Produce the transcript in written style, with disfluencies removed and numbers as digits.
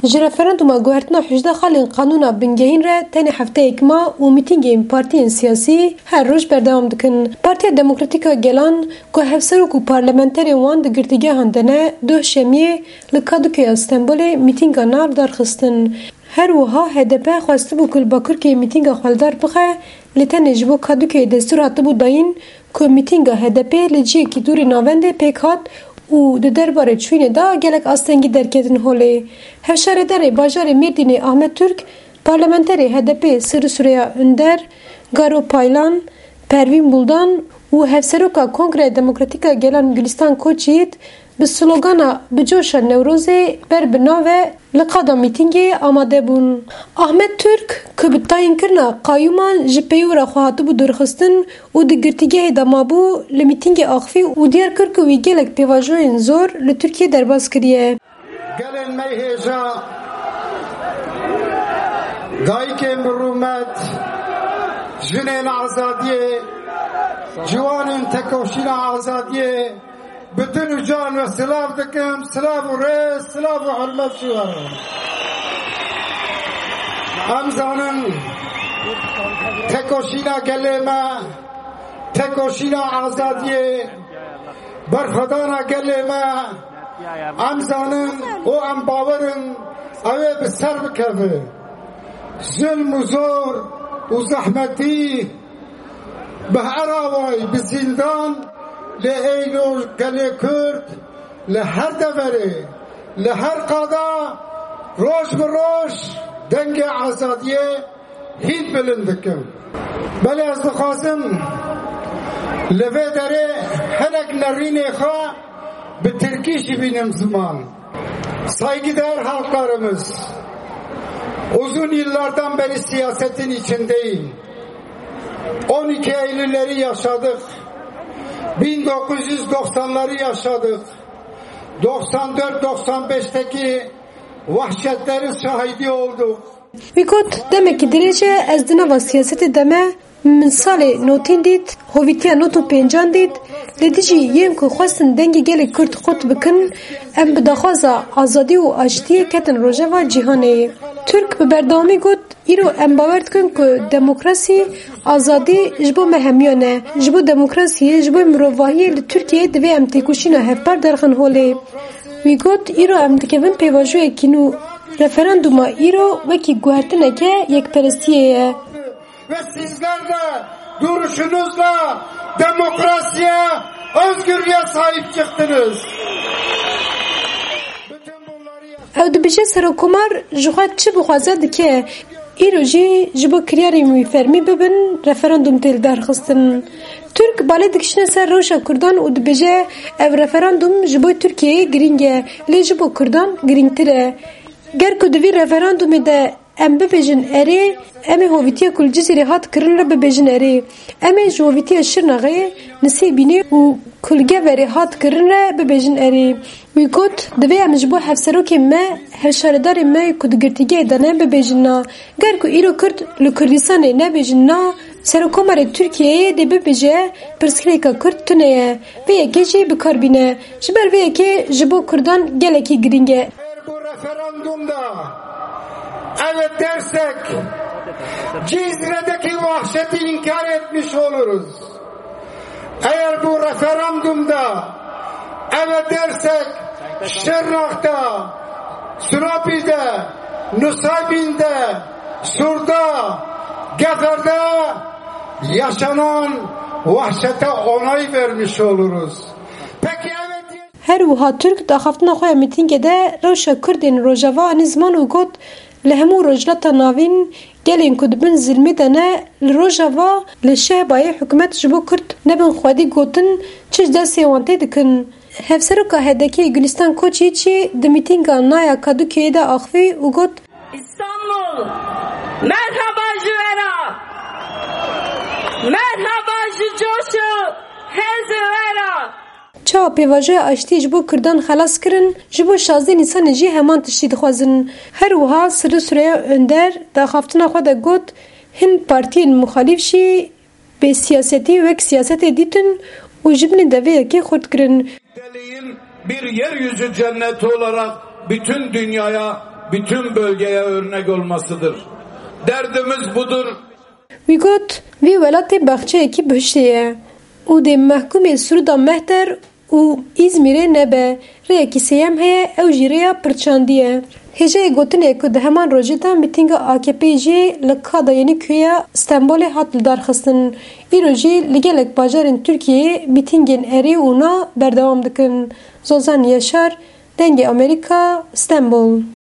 Ji referanduma guhertina 18 xalên qanûna bingehîn re tenê hefteyek ma û mîtîngên partiyên siyasî her roj berdewam dikin. Partiya Demokratîk a Gelan ku hevserok û parlamenterên wan di girtîgehan de ne, duh şemiyê li Kadıköy'a Stenbolê mîtînga nav darxistin. Her wiha HDP xwestibû ku li Bakırköyê mîtînga xweldar bixe, lê tenê ji bo Kadıköyê destûr hatibû dayîn ku mîtînga HDP li ciyekî dûrê navendê pêk hat û di derbarê çûyînê de gelek astengî derketin holê. Hevşaredarê bajarê Mêrdînê Ahmet Türk, parlamenterê HDP Sırrı Süreyya Önder, Garo Paylan, Pervin Buldan û hevseroka Kongreya Demokratîk a Gelan Gülistan Koçyiğit bi slogana Bicoşa Newrozê ber bi navê li qada mîtingê amade bûn. Ahmet Türk ku bi tayînkirina qayyûman ji peyûra xwe hatibû dûrxistin û di girtîgehê de mabû, li mîtingê axivî û diyar kir ku wî gelek pêvajoyên zor li Tirkiye derbas kiriye. Gelên me hêja dayîkên bi rûmet, jinên azadiyê, ciwanên tekoşîna azadiyê bi dil û can ve silav dikim, silav û rêz, silav û hurmet şiwarim. Em zanin tekoşîna gelê me, tekoşîna azadiyê, berxwedana gelê me, em zanin û em bawerin ew ê bi ser bikeve. Zulm û zor û zehmetî bi her awayî bi zindan li Eylûl gelê Kurd li her deverê li her qada roj bi roj dengê azadiyê hîn bilind dikim. Belê ez dixwazim li vê derê hinek nerînê xwe bi Tirkî jî bînim ziman. Saygıdeğer halklarımız, uzun yıllardan beri siyasetin içindeyim. 12 Eylül'leri yaşadık. 1990'ları yaşadık. 94-95'teki vahşetlerin şahidi olduk. Vikot demek ki derece ez dinava siyaseti deme min salê notên dît, hovîtiya not û pêncan dît, lê dijî yên ku xwestin dengê gelê Kurd xut bikin, em bi daxwaza azadî û aştiyê ketin rojeva cîhanê. Türk bi berdewamî got, îro em bawer dikin ku demokrasî, azadî ji bo me hemiyan e. Ji bo demokrasiyê, ji bo mirovahiyê li Tirkiyeyê divê em têkoşîna hevpar derxin holê. Wî got, îro em dikevin pêvajoyekî nû. Referanduma îro wekî guhertineke yekperestiyê ye. Ve sizler de duruşunuzla demokrasiye, özgürlüğe sahip çıktınız. Ew dibêje Serokkomar ji xwe çi bixwaze dike, îro jî ji bo kiryarên wî fermî bibin referandum tê darxistin. Türk balê dikişine ser rewşa Kurdan û dibêje ev referandum ji bo Tirkiyeyê giring e, lê ji bo Kurdan girîngtir e. Ger ku di vî referandumê de em bibêjin erê, em ê hovîtiya ku li Cizîrê hat kirin re bibêjin erê. Em ê ji hovîtiya Şirnexê, Nisêbînê û ku li Geverê hat kirin re bibêjin erê. Wî got, divê em ji bo hevserokên me, hevşaredarên me ku di girtîgehê de ne bibêjin na. Ger ku îro Kurd li Kurdistanê nebêjin na, Serokkomarê Tirkiyeyê dê bibêje pirsgirêka Kurd tune ye. Vê yekê jî bikarbîne. Ji ber vê yekê ji bo Kurdan gelekî giring e. Bu referandumda evet dersek Cizre'deki vahşeti inkar etmiş oluruz. Eğer bu referandumda evet dersek Şırnak'ta, Sürapi'de, Nusaybin'de, Sur'da, Gefer'de yaşanan vahşete onay vermiş oluruz. Peki evet. Her wiha Türk daxaftina xwe ya mîtingê de rewşa Kurdên Rojava anî ziman û got li hemû rojhilata navîn gelên ku dibin zilmê de ne li Rojava li Şehbayê hikûmet ji bo Kurd nebin xwedî gotin çi ji destê wan tê dikin. Hevseroka HDP Gülistan Koçyiğit jî di mîtinga naya Kadıköy'ê de axivî û got İstanbul merhaba ji vera merhaba ji coşu hêzê vera. Çawa pêvajoya aştî ji bo Kurdan xelas kirin, ji bo 16 Nîsanê jî heman tiştî dixwazin. Her wiha Sırrı Süreyya Önder daxaftina xwe de got, hin partiyên muxalîf jî bê siyasetî wek siyasetê dîtin û ji binê de vê yekê xurt kirin. Bir yeryüzü cenneti olarak bütün dünyaya bütün bölgeye örnek olmasıdır. Derdimiz budur. Wî got vî welatê baxçeyekî bihiştê û dê mehkumê Sûrda Mehter û İzmîrê nebe. Rêyekî sêyem heye, ew jî rêya pirçandî ye. Hêjeyê gotinê ku di heman rojê de mîtînga AKP'yê jî li Kada Yenîköy'a Stenbolê hat lidarxistin. Îro jî li gelek bajarên Tirkiyeyê mîtîngên erê û na berdewam dikin. Zozan Yaşar, Dengê Amerîka, Stenbol.